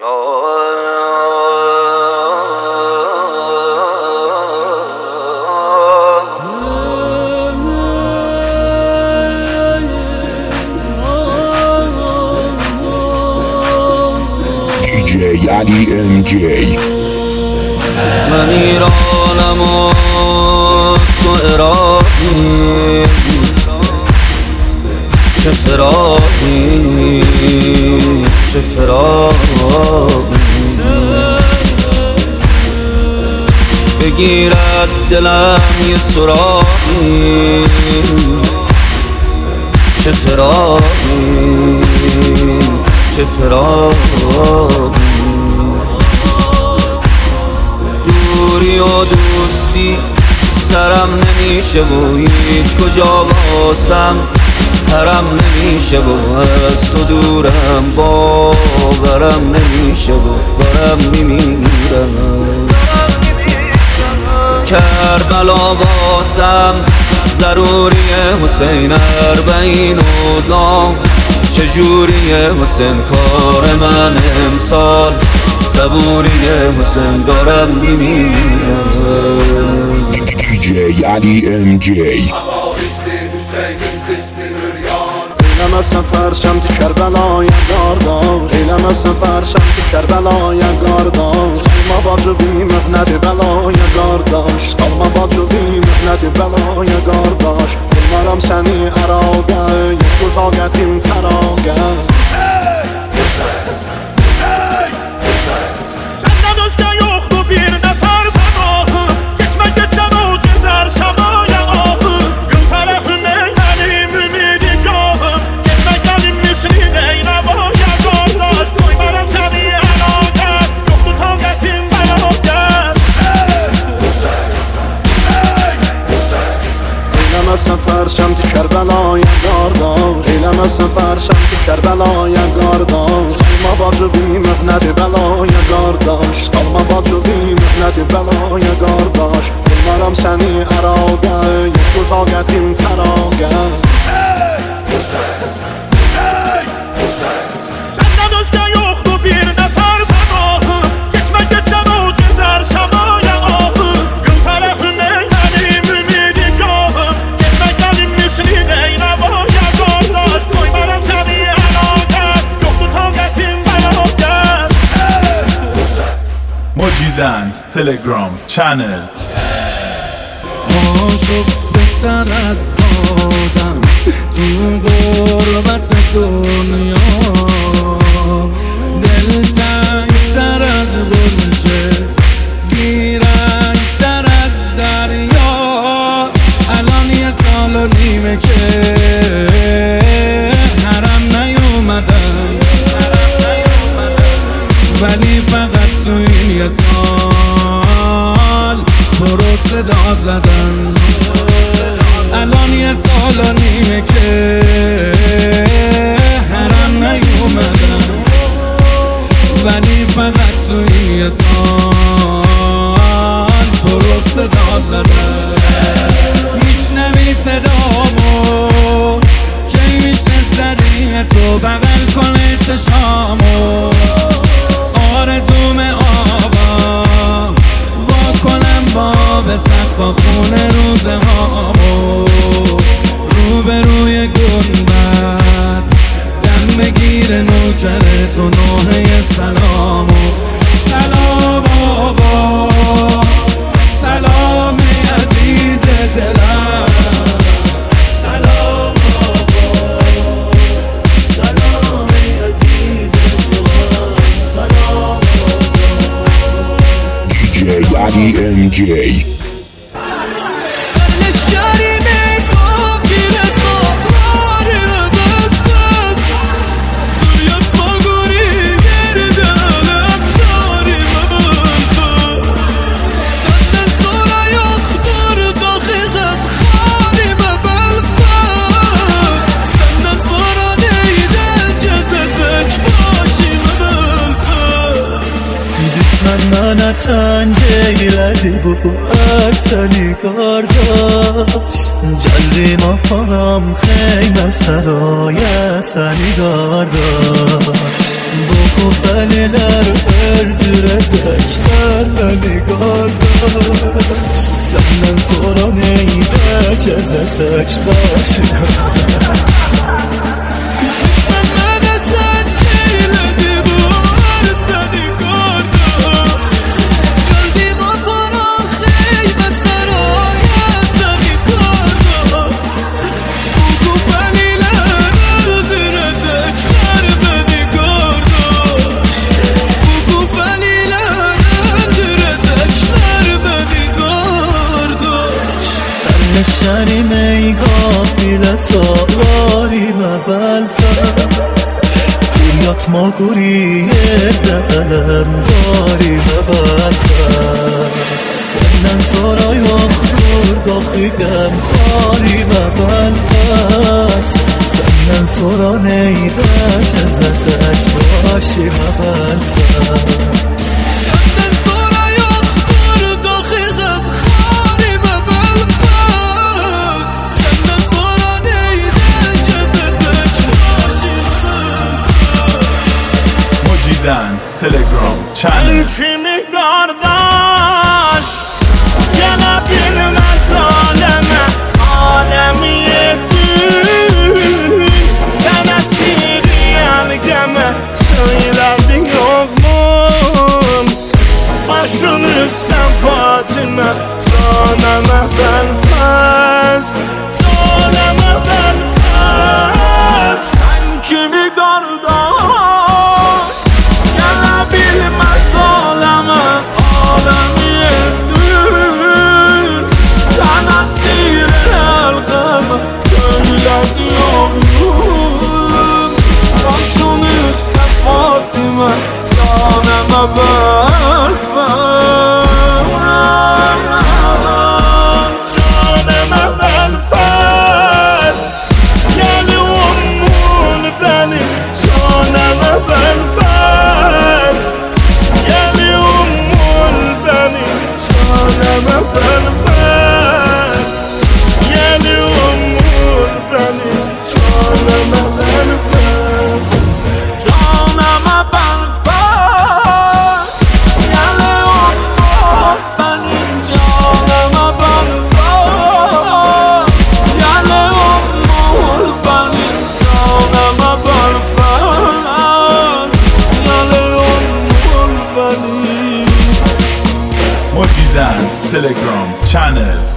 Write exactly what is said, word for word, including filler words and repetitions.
دی جی علی ام جی. من ایرانم و تو عراقی، چه فراقی چه فراقی. بگیر از دلم یه سراغی، چه فراقی چه فراقی. دوری و دوستی سرم نمیشه و هیچ کجا باسم حرم نمیشه و از تو دورم باورم نمیشه و دارم میمیرم. کربلا باسم ضروریه حسین، اربعین اوزام چجوریه حسین، کار من امسال صبوریه حسین، دارم میمیرم. دی جی علی ام جی. Eylemezsen fersem diker belaya qardaş, eylemezsen fersem diker belaya qardaş. Salma bacı bir möhnəti belaya qardaş, salma bacı bir möhnəti belaya qardaş. Bunlaram səni əraqə, yoxdur taqətim fəraqə. Səndən özgə yoxdur bir nəfər fəqahı, getmə getsən o gedər səmaya ahı. Gün fərəhim ey mənim ümidigahım, getmə gəlim misrin ey nəvaya qardaş. Qoymaram səni əlaqə, yoxdur taqətim fəraqə. Eyləməzsən fərsəm dikər belaya qardaş, eyləməzsən fərsəm dikər belaya qardaş. Salma bacı bir möhnəti belaya qardaş, salma bacı bir möhnəti belaya qardaş. Bunlaram səni əraqə, yoxdur taqətim fəraqə. Səndən özgə yoxdur bir nəfər fəqahı, getmə getsən o gedər səmaya ahı. Gün fərəhim ey mənim ümidigahım, getmə gəlim misrin ey nəvaya qardaş. Qoymaram səni əlaqə, yoxdur taqətim fəraqə. Moji Dance Telegram channel. آشفته‌تر از آدم تو غربت دنیا، دلتنگ‌تر از غنچه، بیرنگ‌تر از دریا. الان یه سال و نیمه که حرم نیومدم، ولی فقط تو این یه سال تو رو صدا زدن. الان یه سال و نیمه که حرم نیومدم، ولی فقط تو این یه سال تو رو صدا زدن. میشنوی صدامو کی میشه زدی تو بغل کنه چشامو. آرزوم آبا وا کنم باب سقف خونه روزه هامو. روبروی گنبد دم بگیر نوکر تو نوحه سلامو. سلام آبا سلام عزیز دلم، سلام آبا سلام عزیز دلم، سلام دی جی علی ام جی. منت انجیلدی bu seni kardeş Cellima param xeyme seraya seni kardeş Bu kufeliler öldürecekler beni kardeş Senden sonra neyde cezetek başına نشانیم ای قافله سواریم بلفز Dünyat maguri edelim darime bəlfəz Senden sonra yoktur daxiləm harime bəlfəz Senden sonra neydə gəzətək başime bəlfəz Dance Telegram channel Kimi kardeş gelebilmez aleme Alemi yedin sen esiriyen geme Söylerdin yok mu başın üstten Fatime Caneme benfez Caneme benfez Sen kimi kardeş bilmez aleme alemi yedin sana sihir halkama söylediyorum başın üstte Fatime caneme benfez caneme benfez geliyorum benim caneme benfez Caneme benfez Yeni umur beni Caneme benfez Caneme benfez Yeni umur beni Caneme benfez Yeni umur beni Caneme benfez Yeni umur beni Moji Dance Telegram channel